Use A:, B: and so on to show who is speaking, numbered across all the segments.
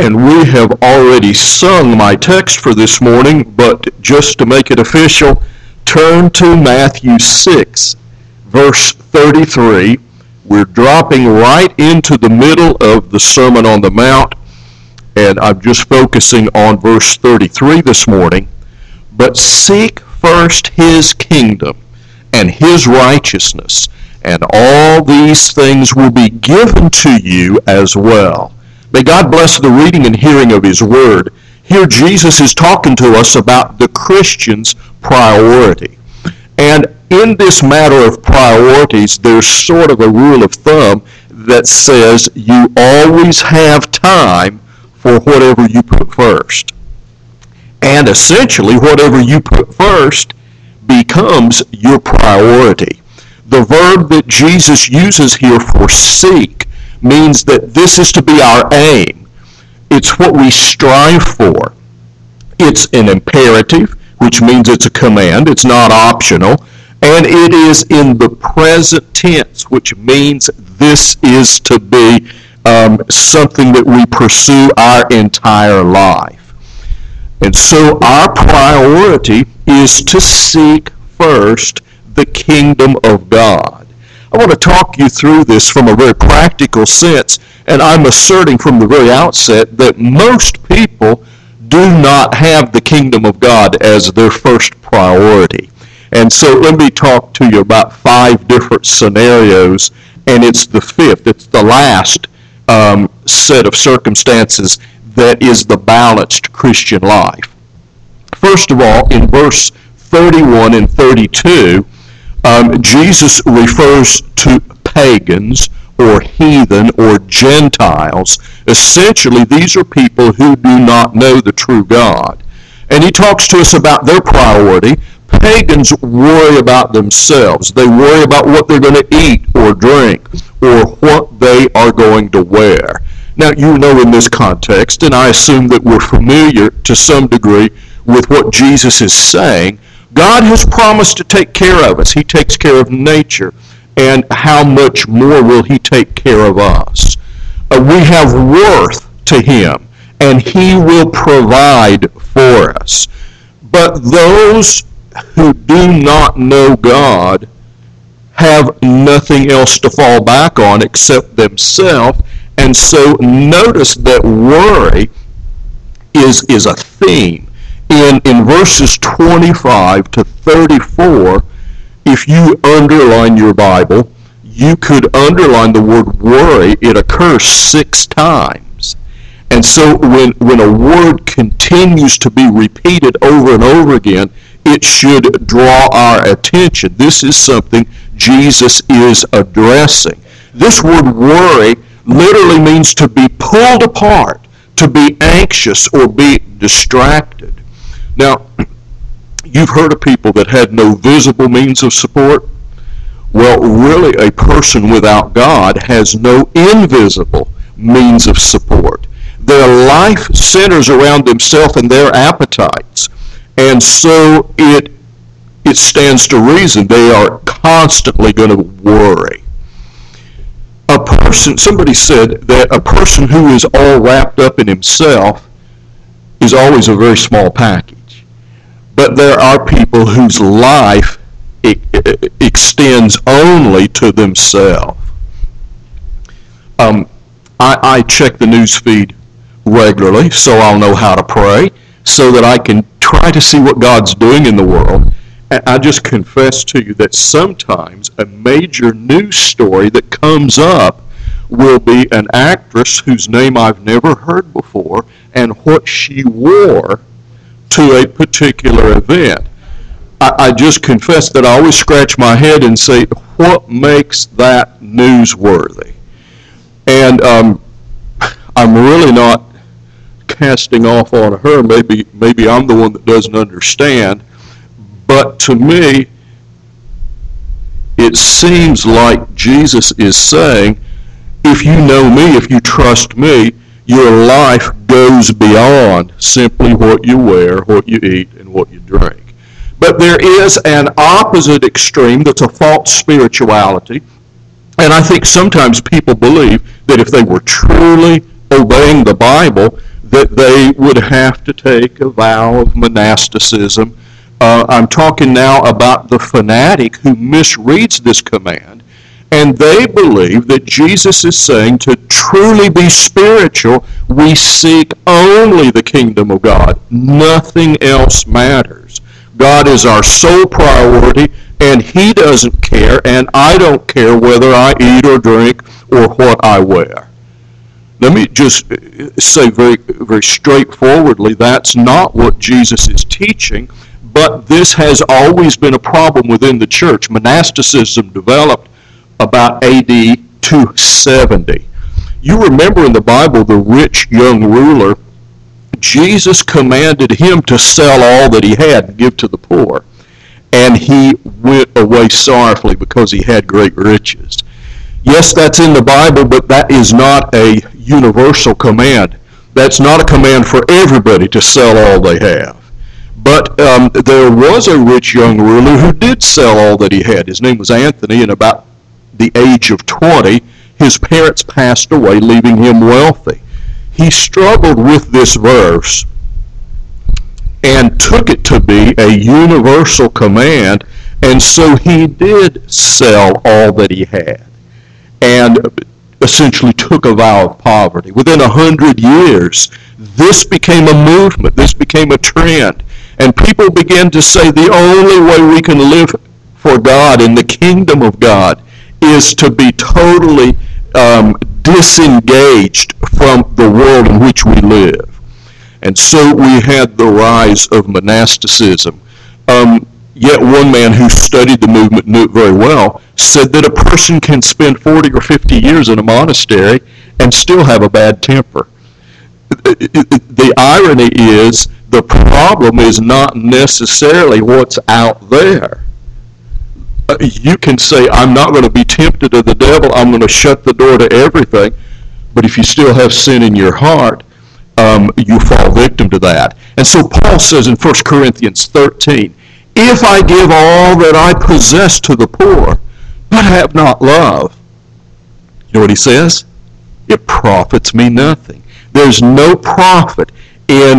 A: And we have already sung my text for this morning, but just to make it official, turn to Matthew 6, verse 33. We're dropping right into the middle of the Sermon on the Mount, and I'm just focusing on verse 33 this morning. But seek first his kingdom and his righteousness, and all these things will be given to you as well. May God bless the reading and hearing of his word. Here Jesus is talking to us about the Christian's priority. And in this matter of priorities, there's sort of a rule of thumb that says you always have time for whatever you put first. And essentially, whatever you put first becomes your priority. The verb that Jesus uses here for seek means that this is to be our aim. It's what we strive for. It's an imperative, which means it's a command. It's not optional. And it is in the present tense, which means this is to be something that we pursue our entire life. And so our priority is to seek first the kingdom of God. I want to talk you through this from a very practical sense, and I'm asserting from the very outset that most people do not have the kingdom of God as their first priority. And so let me talk to you about 5 different scenarios, and it's the 5th, it's the last set of circumstances that is the balanced Christian life. First of all, in verse 31 and 32, Jesus refers to pagans or heathen or Gentiles. Essentially, these are people who do not know the true God. And he talks to us about their priority. Pagans worry about themselves. They worry about what they're going to eat or drink or what they are going to wear. Now, you know in this context, and I assume that we're familiar to some degree with what Jesus is saying, God has promised to take care of us. He takes care of nature. And how much more will he take care of us? We have worth to him, and he will provide for us. But those who do not know God have nothing else to fall back on except themselves. And so notice that worry is a theme. In verses 25 to 34, if you underline your Bible, you could underline the word worry. It occurs 6 times. And so when a word continues to be repeated over and over again, it should draw our attention. This is something Jesus is addressing. This word worry literally means to be pulled apart, to be anxious or be distracted. Now, you've heard of people that had no visible means of support. Well, really, a person without God has no invisible means of support. Their life centers around themselves and their appetites. And so it stands to reason they are constantly going to worry. Somebody said that a person who is all wrapped up in himself is always a very small package. But there are people whose life extends only to themselves. I check the news feed regularly so I'll know how to pray, so that I can try to see what God's doing in the world. And I just confess to you that sometimes a major news story that comes up will be an actress whose name I've never heard before and what she wore to a particular event. I just confess that I always scratch my head and say, what makes that newsworthy? And I'm really not casting off on her. Maybe I'm the one that doesn't understand. But to me, it seems like Jesus is saying, if you know me, if you trust me, your life goes beyond simply what you wear, what you eat, and what you drink. But there is an opposite extreme that's a false spirituality. And I think sometimes people believe that if they were truly obeying the Bible, that they would have to take a vow of monasticism. I'm talking now about the fanatic who misreads this command, and they believe that Jesus is saying to truly be spiritual, we seek only the kingdom of God. Nothing else matters. God is our sole priority, and He doesn't care, and I don't care whether I eat or drink or what I wear. Let me just say very, very straightforwardly, that's not what Jesus is teaching, but this has always been a problem within the church. Monasticism developed about AD 270. You remember in the Bible the rich young ruler, Jesus commanded him to sell all that he had and give to the poor. And he went away sorrowfully because he had great riches. Yes, that's in the Bible, but that is not a universal command. That's not a command for everybody to sell all they have. But there was a rich young ruler who did sell all that he had. His name was Anthony, and about the age of 20, his parents passed away, leaving him wealthy. He struggled with this verse and took it to be a universal command, and so he did sell all that he had and essentially took a vow of poverty. Within 100 years, this became a movement, this became a trend, and people began to say the only way we can live for God in the kingdom of God is to be totally disengaged from the world in which we live. And so we had the rise of monasticism. Yet one man who studied the movement, knew it very well, said that a person can spend 40 or 50 years in a monastery and still have a bad temper. The irony is the problem is not necessarily what's out there. You can say, I'm not going to be tempted of the devil, I'm going to shut the door to everything, but if you still have sin in your heart, you fall victim to that. And so Paul says in 1 Corinthians 13, if I give all that I possess to the poor, but have not love, you know what he says? It profits me nothing. There's no profit in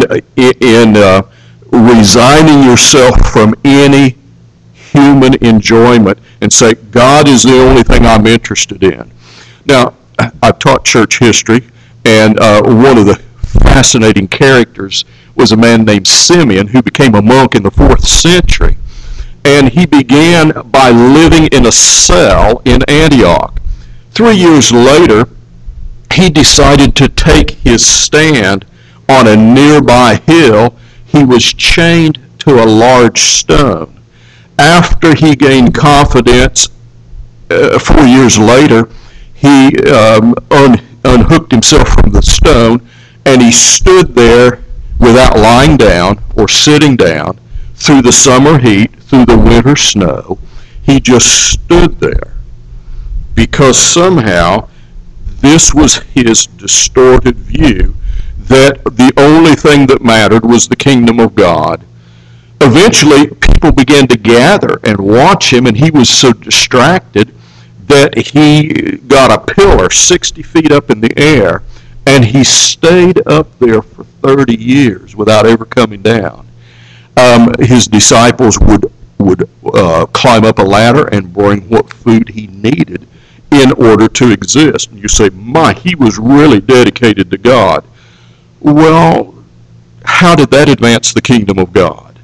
A: resigning yourself from any human enjoyment and say, God is the only thing I'm interested in. Now, I've taught church history, and one of the fascinating characters was a man named Simeon who became a monk in the 4th century. And he began by living in a cell in Antioch. 3 years later, he decided to take his stand on a nearby hill. He was chained to a large stone. After he gained confidence, 4 years later, he unhooked himself from the stone, and he stood there without lying down or sitting down through the summer heat, through the winter snow. He just stood there because somehow this was his distorted view that the only thing that mattered was the kingdom of God. Eventually, people began to gather and watch him, and he was so distracted that he got a pillar 60 feet up in the air, and he stayed up there for 30 years without ever coming down. His disciples would climb up a ladder and bring what food he needed in order to exist. And you say, my, he was really dedicated to God. Well, how did that advance the kingdom of God?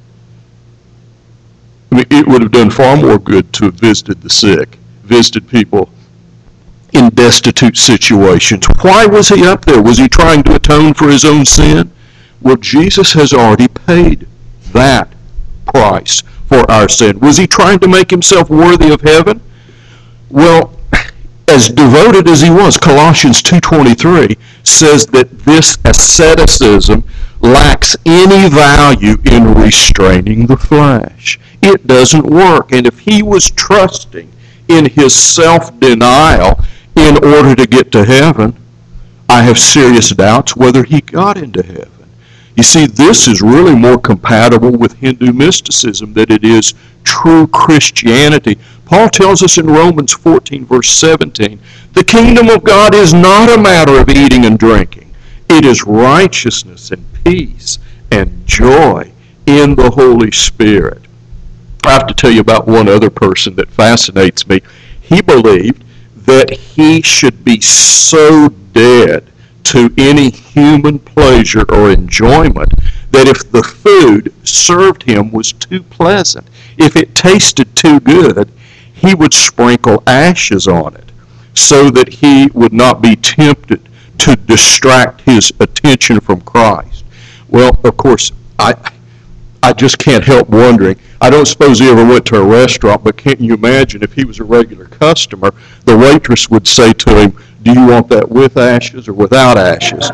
A: I mean, it would have done far more good to have visited the sick, visited people in destitute situations. Why was he up there? Was he trying to atone for his own sin? Well, Jesus has already paid that price for our sin. Was he trying to make himself worthy of heaven? Well, as devoted as he was, Colossians 2:23 says that this asceticism lacks any value in restraining the flesh. It doesn't work. And if he was trusting in his self-denial in order to get to heaven, I have serious doubts whether he got into heaven. You see, this is really more compatible with Hindu mysticism than it is true Christianity. Paul tells us in Romans 14, verse 17, the kingdom of God is not a matter of eating and drinking. It is righteousness and peace and joy in the Holy Spirit. I have to tell you about one other person that fascinates me. He believed that he should be so dead to any human pleasure or enjoyment that if the food served him was too pleasant, if it tasted too good, he would sprinkle ashes on it so that he would not be tempted to distract his attention from Christ. Well, of course, I just can't help wondering. I don't suppose he ever went to a restaurant, but can't you imagine if he was a regular customer, the waitress would say to him, "Do you want that with ashes or without ashes?"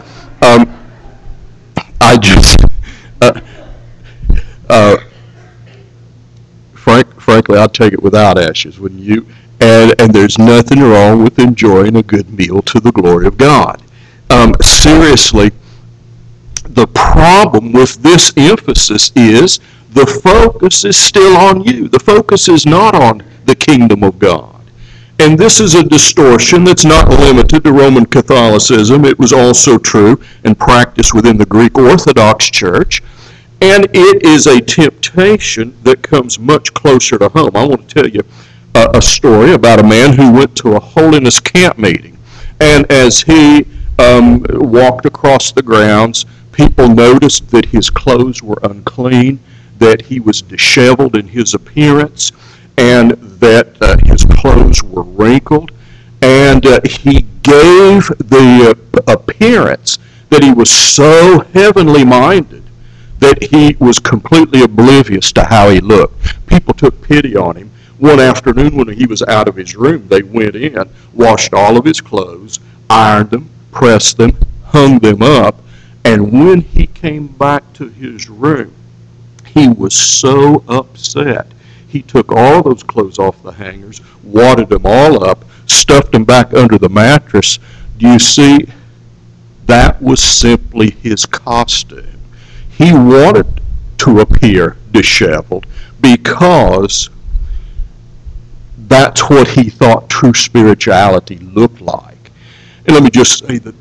A: Frankly, I'd take it without ashes, wouldn't you? And there's nothing wrong with enjoying a good meal to the glory of God. Seriously, the problem with this emphasis is the focus is still on you. The focus is not on the kingdom of God. And this is a distortion that's not limited to Roman Catholicism. It was also true and practiced within the Greek Orthodox Church. And it is a temptation that comes much closer to home. I want to tell you a story about a man who went to a holiness camp meeting. And as he walked across the grounds, people noticed that his clothes were unclean, that he was disheveled in his appearance, and that his clothes were wrinkled. And he gave the appearance that he was so heavenly minded that he was completely oblivious to how he looked. People took pity on him. One afternoon when he was out of his room, they went in, washed all of his clothes, ironed them, pressed them, hung them up, and when he came back to his room, he was so upset. He took all those clothes off the hangers, wadded them all up, stuffed them back under the mattress. Do you see? That was simply his costume. He wanted to appear disheveled because that's what he thought true spirituality looked like. And let me just say that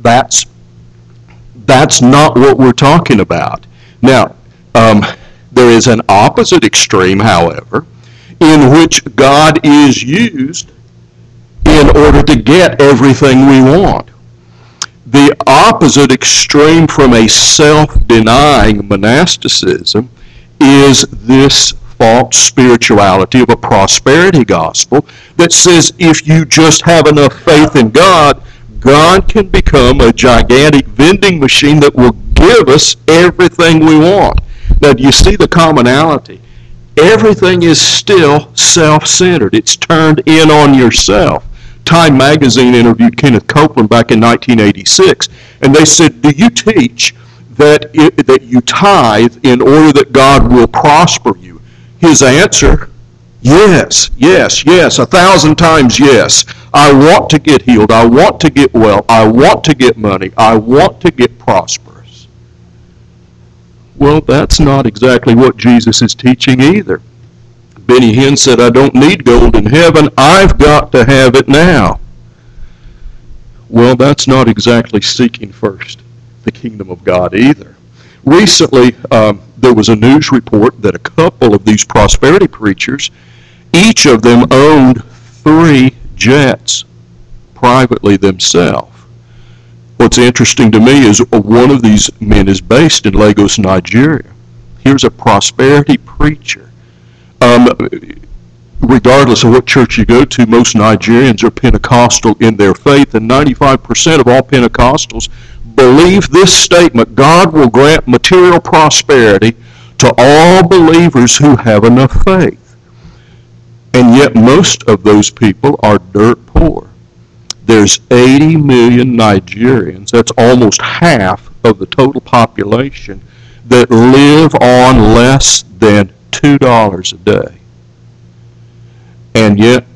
A: that's not what we're talking about. Now, there is an opposite extreme, however, in which God is used in order to get everything we want. The opposite extreme from a self-denying monasticism is this false spirituality of a prosperity gospel that says if you just have enough faith in God, God can become a gigantic vending machine that will give us everything we want. Now, do you see the commonality? Everything is still self-centered. It's turned in on yourself. Time magazine interviewed Kenneth Copeland back in 1986, and they said, do you teach that you tithe in order that God will prosper you? His answer, yes, 1,000 times yes. I want to get healed. I want to get well. I want to get money. I want to get prosperous. Well, that's not exactly what Jesus is teaching either. Benny Hinn said, I don't need gold in heaven. I've got to have it now. Well, that's not exactly seeking first the kingdom of God either. Recently, there was a news report that a couple of these prosperity preachers, each of them owned 3 jets privately themselves. What's interesting to me is one of these men is based in Lagos, Nigeria. Here's a prosperity preacher. Regardless of what church you go to, most Nigerians are Pentecostal in their faith, and 95% of all Pentecostals believe this statement: God will grant material prosperity to all believers who have enough faith. And yet most of those people are dirt poor. There's 80 million Nigerians, that's almost half of the total population, that live on less than $2 a day. And yet,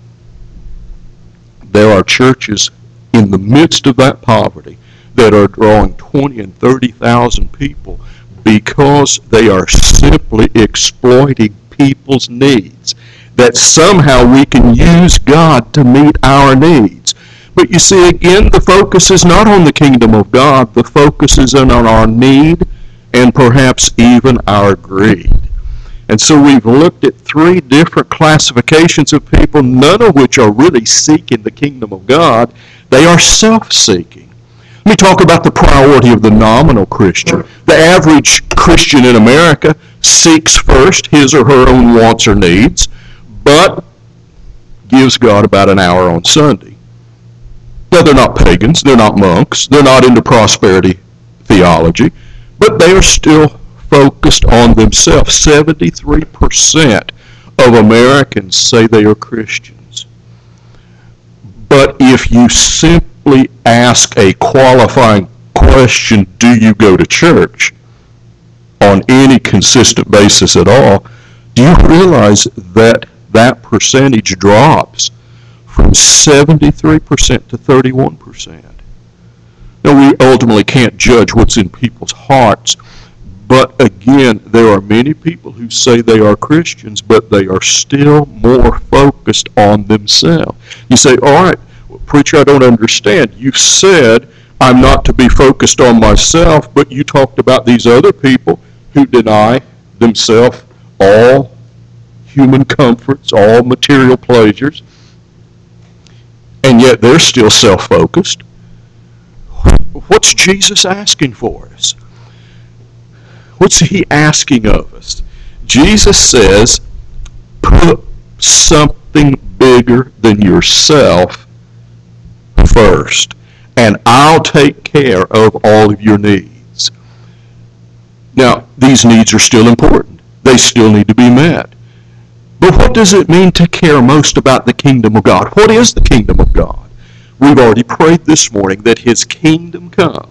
A: there are churches in the midst of that poverty that are drawing 20 and 30,000 people because they are simply exploiting people's needs. That somehow we can use God to meet our needs. But you see, again, the focus is not on the kingdom of God. The focus is on our need and perhaps even our greed. And so we've looked at three different classifications of people, none of which are really seeking the kingdom of God. They are self-seeking. Let me talk about the priority of the nominal Christian. The average Christian in America seeks first his or her own wants or needs, but gives God about an hour on Sunday. Now, they're not pagans, they're not monks, they're not into prosperity theology, but they are still focused on themselves. 73% of Americans say they are Christians. But if you simply ask a qualifying question, do you go to church, on any consistent basis at all, do you realize that that percentage drops from 73% to 31%? Now, we ultimately can't judge what's in people's hearts, but again, there are many people who say they are Christians, but they are still more focused on themselves. You say, all right, preacher, I don't understand. You said I'm not to be focused on myself, but you talked about these other people who deny themselves all human comforts, all material pleasures, and yet they're still self-focused. What's Jesus asking for us? What's he asking of us? Jesus says, put something bigger than yourself first, and I'll take care of all of your needs. Now, these needs are still important. They still need to be met. But what does it mean to care most about the kingdom of God? What is the kingdom of God? We've already prayed this morning that his kingdom come.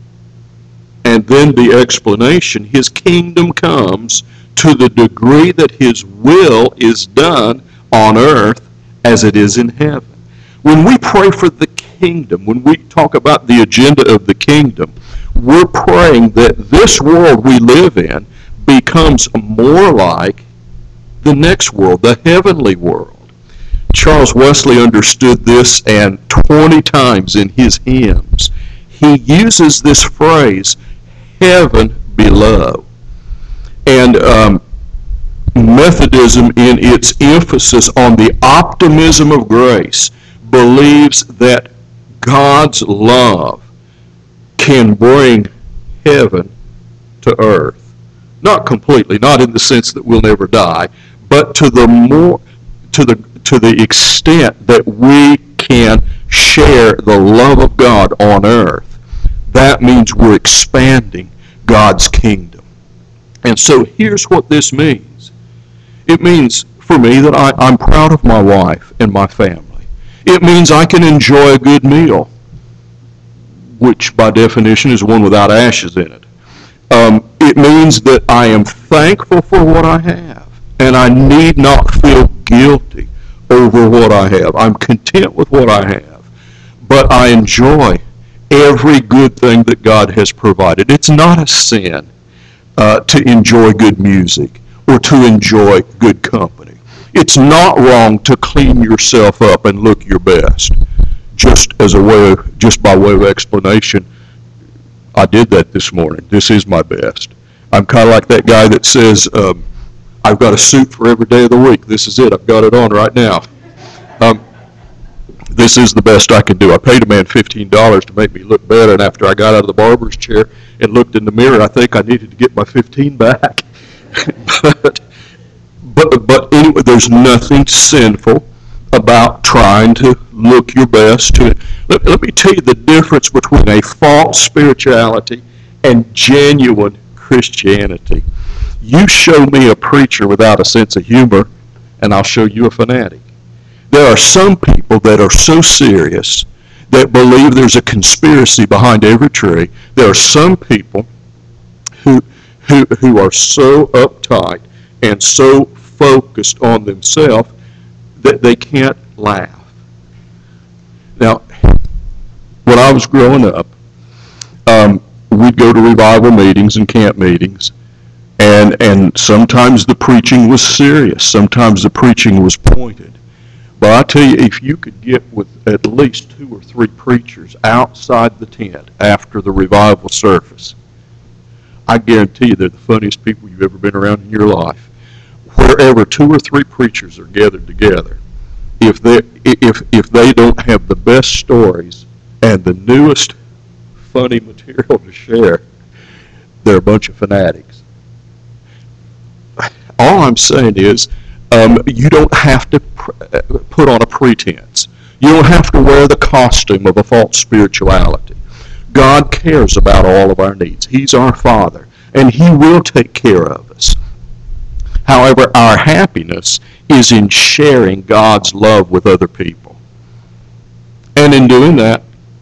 A: And then the explanation, his kingdom comes to the degree that his will is done on earth as it is in heaven. When we pray for the kingdom, when we talk about the agenda of the kingdom, we're praying that this world we live in becomes more like the next world, the heavenly world. Charles Wesley understood this, and 20 times in his hymns, he uses this phrase, heaven below. And Methodism, in its emphasis on the optimism of grace, believes that God's love can bring heaven to earth. Not completely, not in the sense that we'll never die, but to the extent that we can share the love of God on earth. That means we're expanding God's kingdom. And so here's what this means. It means for me that I'm proud of my wife and my family. It means I can enjoy a good meal, which by definition is one without ashes in it. It means that I am thankful for what I have, and I need not feel guilty over what I have. I'm content with what I have, but I enjoy every good thing that God has provided. It's not a sin to enjoy good music or to enjoy good company. It's not wrong to clean yourself up and look your best. Just by way of explanation, I did that this morning. This is my best. I'm kind of like that guy that says, I've got a suit for every day of the week. This is it. I've got it on right now. This is the best I can do. I paid a man $15 to make me look better, and after I got out of the barber's chair and looked in the mirror, I think I needed to get my $15 back. but anyway, there's nothing sinful about trying to look your best. Let me tell you the difference between a false spirituality and genuine Christianity. You show me a preacher without a sense of humor, and I'll show you a fanatic. There are some people that are so serious that believe there's a conspiracy behind every tree. There are some people who are so uptight and so focused on themselves that they can't laugh. Now, when I was growing up, we'd go to revival meetings and camp meetings, and sometimes the preaching was serious. Sometimes the preaching was pointed. But I tell you, if you could get with at least 2 or 3 preachers outside the tent after the revival service, I guarantee you they're the funniest people you've ever been around in your life. Wherever 2 or 3 preachers are gathered together, if they don't have the best stories and the newest funny material to share, they're a bunch of fanatics. All I'm saying is, you don't have to put on a pretense. You don't have to wear the costume of a false spirituality. God cares about all of our needs. He's our Father, and He will take care of us. However, our happiness is in sharing God's love with other people. And in doing that,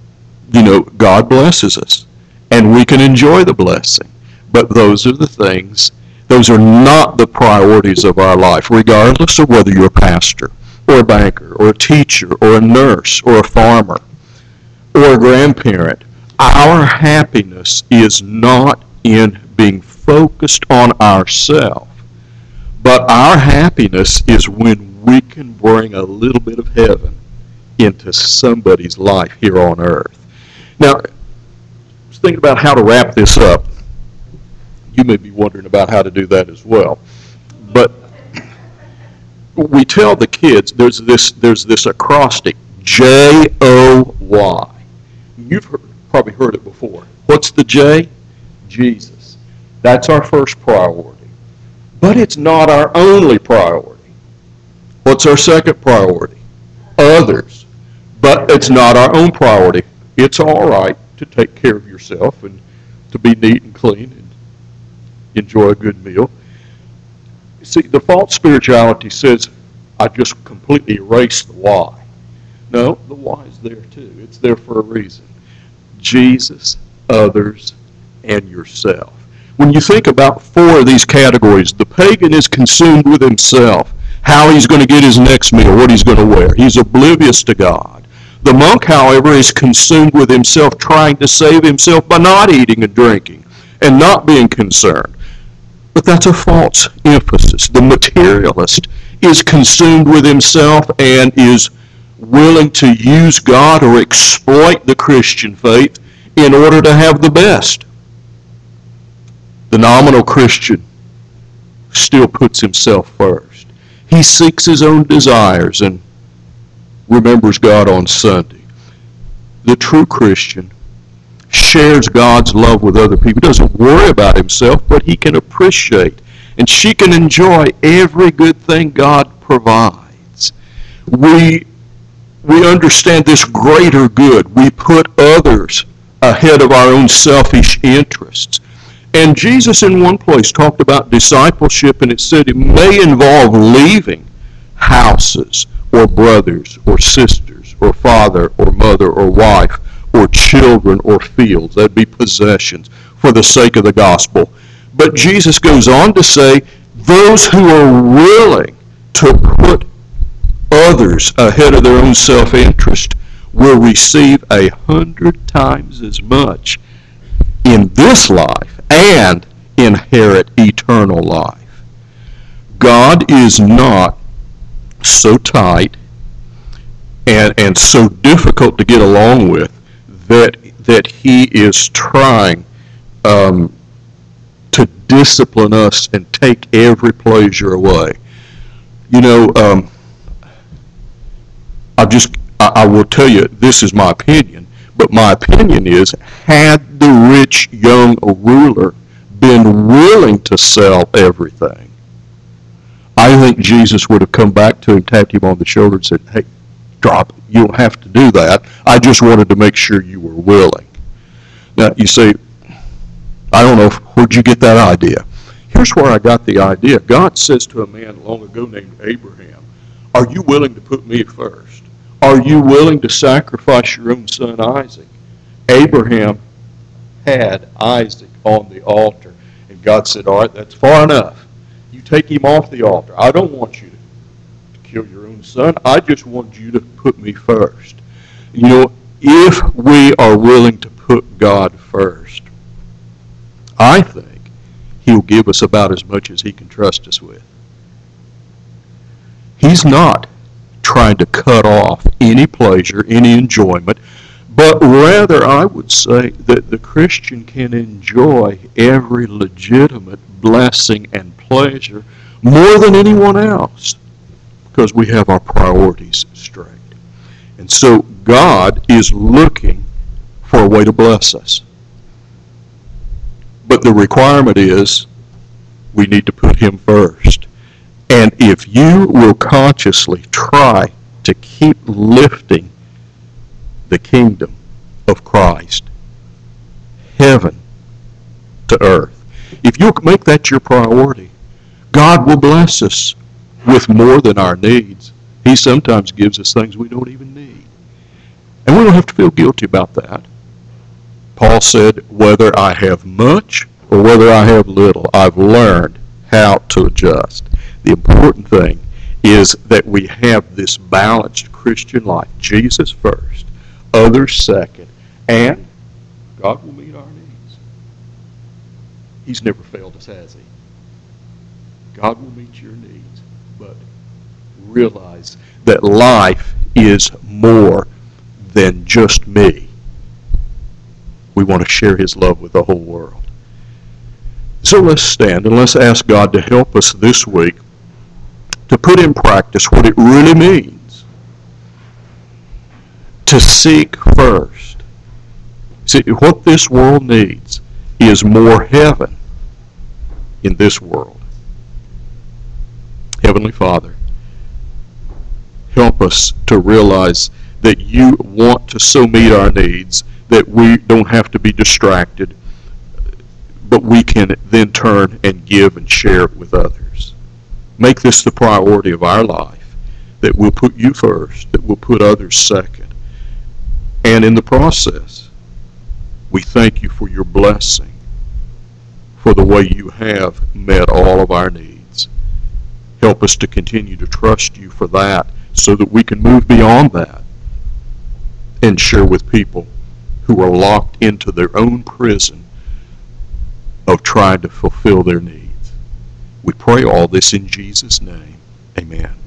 A: God blesses us, and we can enjoy the blessing. But those are the things, those are not the priorities of our life, regardless of whether you're a pastor, or a banker, or a teacher, or a nurse, or a farmer, or a grandparent. Our happiness is not in being focused on ourselves, but our happiness is when we can bring a little bit of heaven into somebody's life here on earth. Now, I was thinking about how to wrap this up. You may be wondering about how to do that as well. But we tell the kids there's this acrostic, J-O-Y. You've probably heard it before. What's the J? Jesus. That's our first priority. But it's not our only priority. What's our second priority? Others. But it's not our own priority. It's all right to take care of yourself and to be neat and clean and enjoy a good meal. See, the false spirituality says, I just completely erase the why. No, the why is there too. It's there for a reason. Jesus, others, and yourself. When you think about 4 of these categories, the pagan is consumed with himself, how he's going to get his next meal, what he's going to wear. He's oblivious to God. The monk, however, is consumed with himself, trying to save himself by not eating and drinking and not being concerned. But that's a false emphasis. The materialist is consumed with himself and is willing to use God or exploit the Christian faith in order to have the best. The nominal Christian still puts himself first. He seeks his own desires and remembers God on Sunday. The true Christian shares God's love with other people. He doesn't worry about himself, but he can appreciate and she can enjoy every good thing God provides. We understand this greater good. We put others ahead of our own selfish interests. And Jesus in one place talked about discipleship, and it said it may involve leaving houses or brothers or sisters or father or mother or wife or children or fields. That'd be possessions for the sake of the gospel. But Jesus goes on to say, those who are willing to put others ahead of their own self-interest will receive 100 times as much in this life and inherit eternal life. God is not so tight and so difficult to get along with that he is trying to discipline us and take every pleasure away. You know, I will tell you, this is my opinion, but my opinion is, had the rich young ruler been willing to sell everything, I think Jesus would have come back to him, tapped him on the shoulder and said, hey, drop it. You don't have to do that. I just wanted to make sure you were willing. Now, you say, I don't know, where'd you get that idea? Here's where I got the idea. God says to a man long ago named Abraham, are you willing to put me first? Are you willing to sacrifice your own son Isaac? Abraham had Isaac on the altar, and God said, all right, that's far enough. You take him off the altar. I don't want you to kill your own son. I just want you to put me first. You know, if we are willing to put God first, I think he'll give us about as much as he can trust us with. He's not trying to cut off any pleasure, any enjoyment, but rather I would say that the Christian can enjoy every legitimate blessing and pleasure more than anyone else because we have our priorities straight. And so God is looking for a way to bless us. But the requirement is we need to put Him first. And if you will consciously try to keep lifting the kingdom of Christ, heaven to earth, if you'll make that your priority, God will bless us with more than our needs. He sometimes gives us things we don't even need. And we don't have to feel guilty about that. Paul said, whether I have much or whether I have little, I've learned how to adjust. The important thing is that we have this balanced Christian life. Jesus first, others second, and God will meet our needs. He's never failed us, has He? God will meet your needs, but realize that life is more than just me. We want to share His love with the whole world. So let's stand and let's ask God to help us this week to put in practice what it really means to seek first. See, what this world needs is more heaven in this world. Heavenly Father, help us to realize that You want to so meet our needs that we don't have to be distracted, but we can then turn and give and share with others. Make this the priority of our life, that we'll put You first, that we'll put others second. And in the process, we thank You for Your blessing, for the way You have met all of our needs. Help us to continue to trust You for that so that we can move beyond that and share with people who are locked into their own prison of trying to fulfill their needs. We pray all this in Jesus' name. Amen.